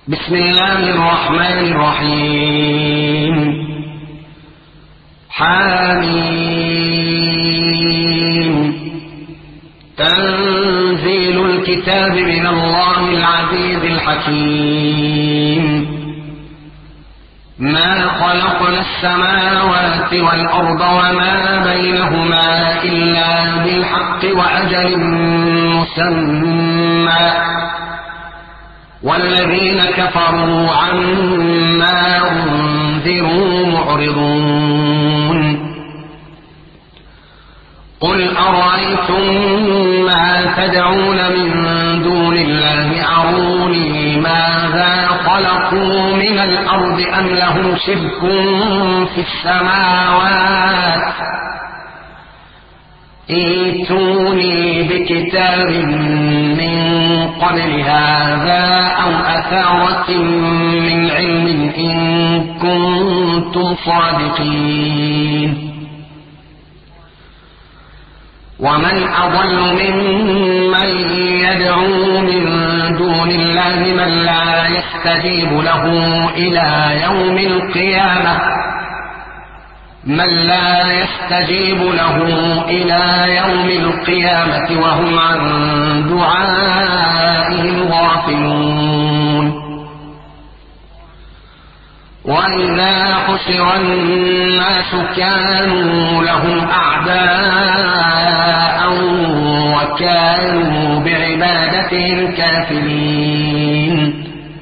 بسم الله الرحمن الرحيم. حميم. تنزيل الكتاب من الله العزيز الحكيم. ما خلقنا السماوات والأرض وما بينهما إلا بالحق وأجل مسمى، والذين كفروا عما أنذروا معرضون. قل أرأيتم ما تدعون من دون الله أروني ماذا خلقوا من الأرض أم لهم شرك في السماوات، ائتوني بكتاب من قبل هذا أو أثارة من علم إن كنتم صادقين. ومن أضل ممن يدعو من دون الله من لا يستجيب له إلى يوم القيامة وهم عن دعائهم غافلون. وإذا حشر الناس كانوا لهم أعداء وكانوا بعبادتهم كافرين.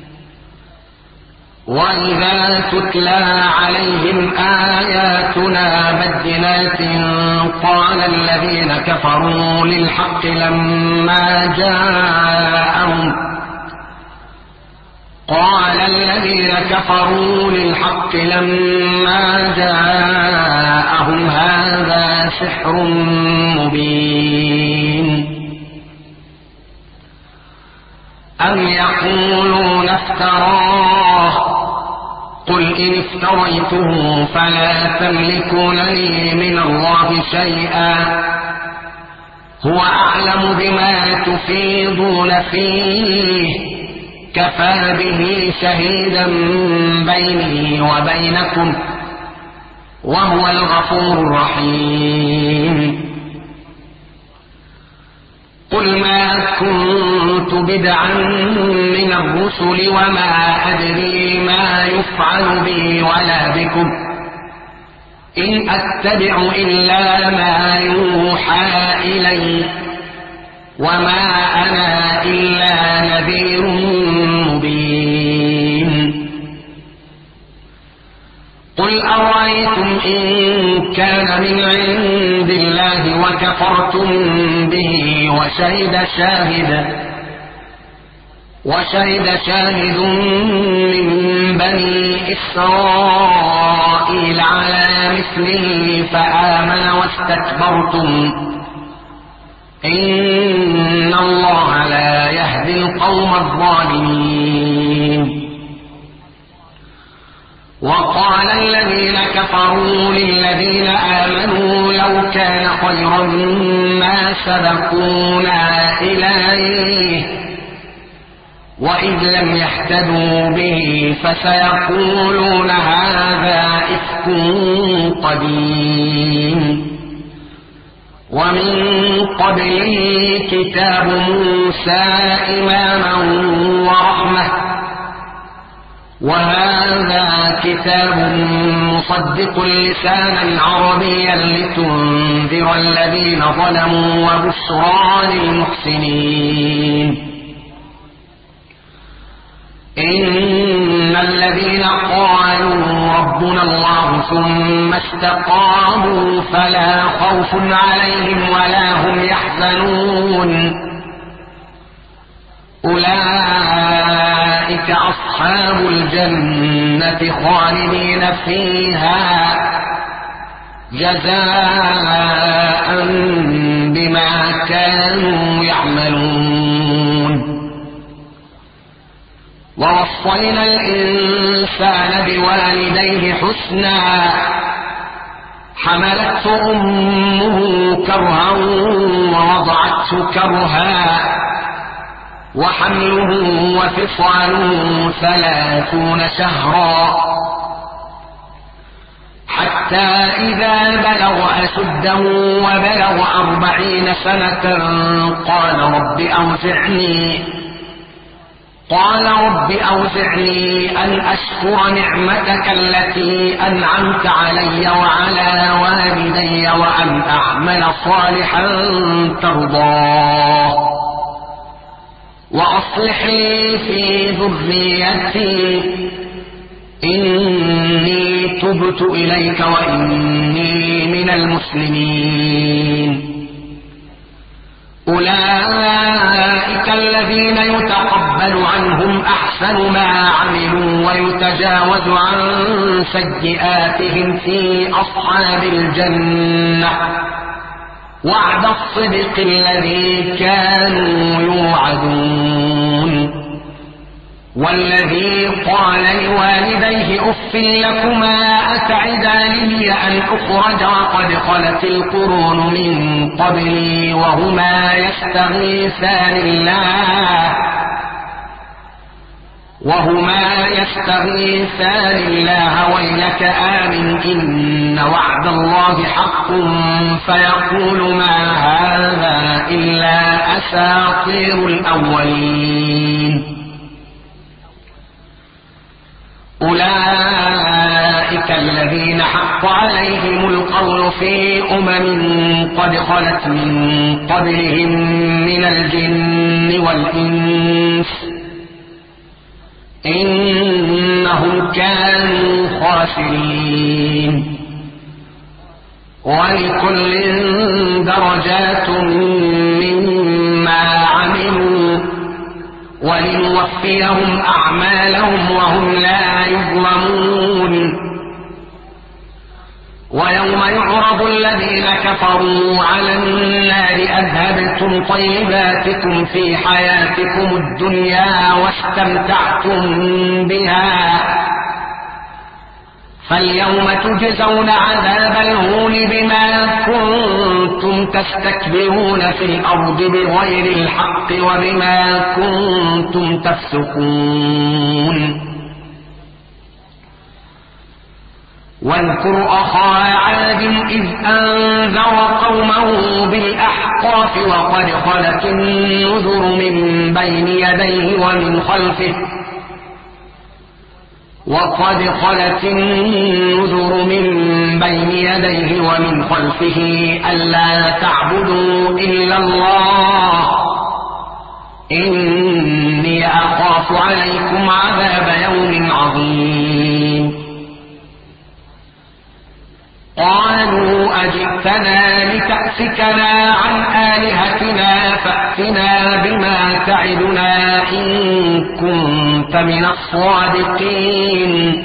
وإذا تتلى عليهم آياتنا بينات قال الذين كفروا للحق لما جاءهم هذا سحر مبين. أم يقولون افتراه قل إن افتريته فلا تملكون لي من الله شيئا هو أعلم بما تفيضون فيه كفى به شهيدا بيني وبينكم وهو الغفور الرحيم. قل ما كنت بدعا من الرسل وما أدري ما يفعل بي ولا بكم إن أتبع إلا ما يوحى إلي وما أنا إلا نذير مبين. قل أرأيتم إن كان من عند الله وكفرتم به وشهد شاهد من بني إسرائيل على مثله فآمن واستكبرتم إن الله لا يهدي القوم الظالمين. وقال الذين كفروا للذين آمنوا لو كان خيرا ما سبقونا إليه وإذ لم يهتدوا به فسيقولون هذا إفك قديم. ومن قبله كتاب موسى إماما ورحمة وهذا كتاب مصدق لسانا عربيا لتنذر الذين ظلموا وبشرى للمحسنين. إن الذين قالوا ربنا الله ثم استقاموا فلا خوف عليهم ولا هم يحزنون أولئك أصحاب الجنة خالدين فيها جزاء بما كانوا يعملون. ووصينا الإنسان بوالديه حسنا حملته أمه كرها ووضعته كرها وحمله وفصاله 30 شهرا حتى إذا بلغ أشده وبلغ 40 سنة قال رب أوزعني أن أشكر نعمتك التي أنعمت علي وعلى والدي وأن أعمل صالحا ترضاه وأصلح لي في ذريتي إني تبت إليك وإني من المسلمين. أولئك الذين يتقبل عنهم أحسن ما عملوا ويتجاوز عن سيئاتهم في أصحاب الجنة وعد الصدق الذي كانوا يوعدون. والذي قال لوالديه أف لكما أتعدانني أن أخرج وقد خلت القرون من قبلي وهما يستغيثان الله ويلك آمن إن وعد الله حق فيقول ما هذا إلا أساطير الأولين. أولئك الذين حق عليهم القول في قد خلت من قبلهم من الجن والإنس إنهم كانوا خاسرين. ولكل درجات مما عملوا ولنوفيهم أعمالهم وهم لا يظلمون. ويوم يعرض الذين كفروا على النار أذهبتم طيباتكم في حياتكم الدنيا واستمتعتم بها فاليوم تجزون عذاب الهون بما كنتم تستكبرون في الأرض بغير الحق وبما كنتم تفسقون. واذكر أخا عاد إذ أنذر قومه بالأحقاف وقد خلت النذر من بين يديه ومن خلفه ألا تعبدوا إلا الله إني أخاف عليكم عذاب يوم عظيم. قالوا أجئتنا لتأفكنا عن آلهتنا فأتنا بما تعدنا إن كنت من الصادقين.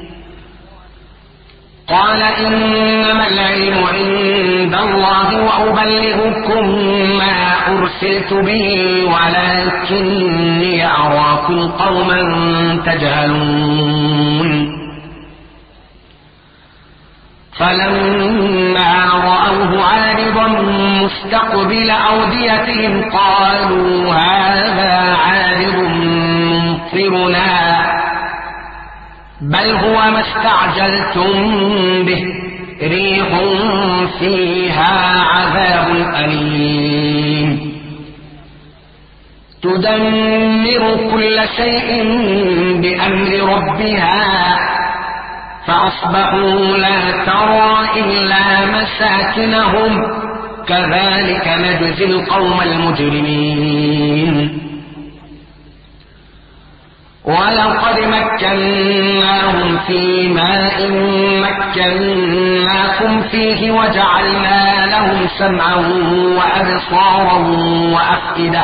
قال إنما العلم عند الله وأبلغكم ما أرسلت به ولكني أراكم قوما تجهلون. فلما رأوه عارضا مستقبل أوديتهم قالوا هذا عارض ممطرنا بل هو ما استعجلتم به ريح فيها عذاب أليم تدمر كل شيء بأمر ربها فأصبحوا لا ترى إلا مساكنهم كذلك نجزي القوم المجرمين. ولقد مكناهم في ماء مكناكم فيه وجعلنا لهم سمعا وأبصارا وأفئدة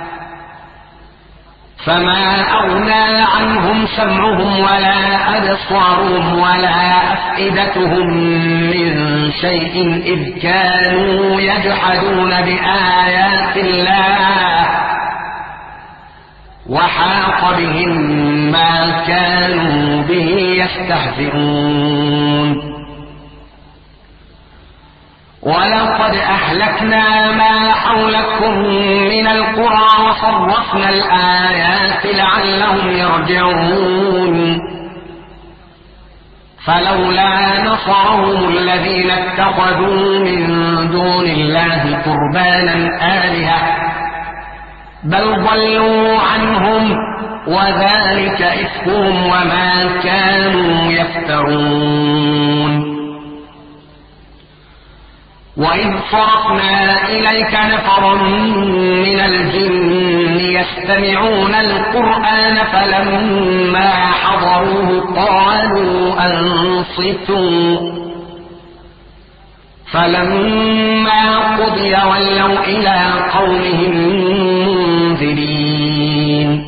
فما أغنى عنهم سمعهم ولا أبصارهم ولا أفئدتهم من شيء إذ كانوا يجحدون بآيات الله وحاق بهم ما كانوا به يستهزئون. ولقد أهلكنا ما حولكم من القرى وصرفنا الآيات لعلهم يرجعون فلولا نصرهم الذين اتخذوا من دون الله قربانا آلهة بل ضلوا عنهم وذلك إفكهم وما كانوا يفترون. وإذ صرفنا إليك نفرا من الجن يستمعون القرآن فلما حضروه قالوا أنصتوا فلما قضي ولوا إلى قومهم منذرين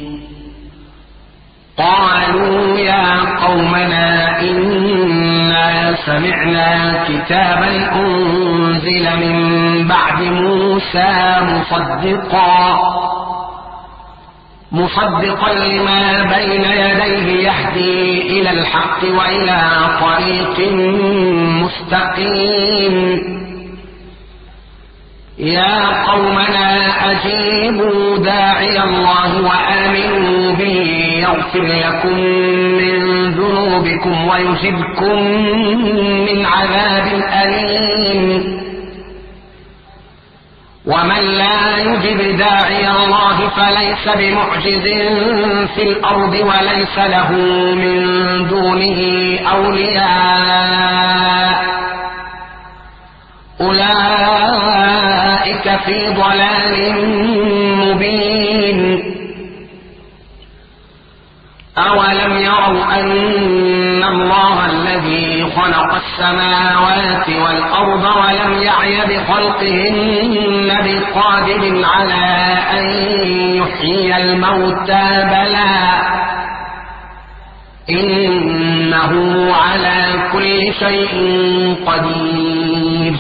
قالوا يا قومنا إنا سمعنا كتابا أنزل من بعد موسى مصدقا لما بين يديه يهدي إلى الحق وإلى طريق مستقيم يا قومنا أجيبوا داعي الله وآمنوا به يغفر لكم من ذنوبكم ويجبكم من عذاب أليم ومن لا يجب داعي الله فليس بمعجز في الأرض وليس له من دونه أولياء أولئك في ضلال مبين. أولم يروا أن الله الذي خلق السماوات والأرض ولم يعي بخلقهن بقادر على أن يحيي الموتى بلى إنه على كل شيء قدير.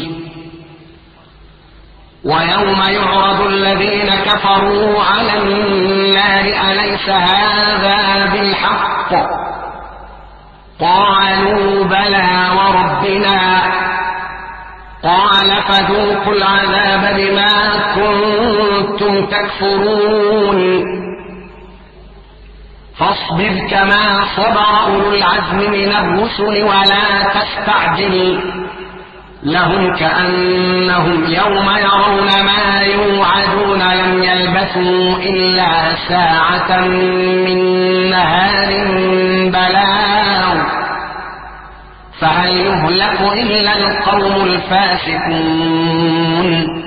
ويوم يعرض الذين كفروا على النار أليس هذا بالحق قالوا بلى وربنا قال فذوقوا العذاب بما كنتم تكفرون فاصبر كما صبر أولو العزم من الرسل ولا تستعجل لهم كأنهم يوم يرون ما يوعدون لم يلبثوا إلا ساعة من نهار بلاغ فهل يهلك إلا القوم الفاسقون.